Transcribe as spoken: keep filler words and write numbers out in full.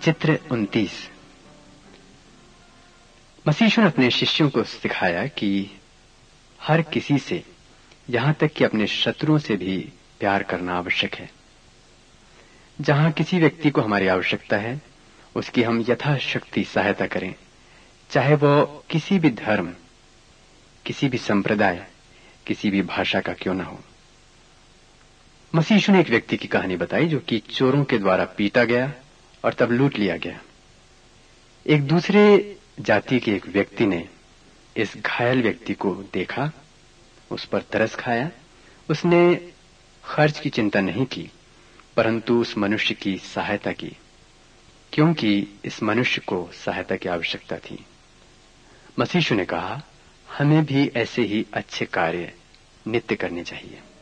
चित्र उनतीस। मसीह यीशु ने अपने शिष्यों को सिखाया कि हर किसी से, यहां तक कि अपने शत्रुओं से भी प्यार करना आवश्यक है। जहां किसी व्यक्ति को हमारी आवश्यकता है, उसकी हम यथाशक्ति सहायता करें, चाहे वो किसी भी धर्म, किसी भी संप्रदाय, किसी भी भाषा का क्यों न हो। मसीह यीशु ने एक व्यक्ति की कहानी बताई जो कि चोरों के द्वारा पीटा गया और तब लूट लिया गया। एक दूसरे जाति के एक व्यक्ति ने इस घायल व्यक्ति को देखा, उस पर तरस खाया। उसने खर्च की चिंता नहीं की, परंतु उस मनुष्य की सहायता की, क्योंकि इस मनुष्य को सहायता की आवश्यकता थी। मसीह यीशु ने कहा, हमें भी ऐसे ही अच्छे कार्य नित्य करने चाहिए।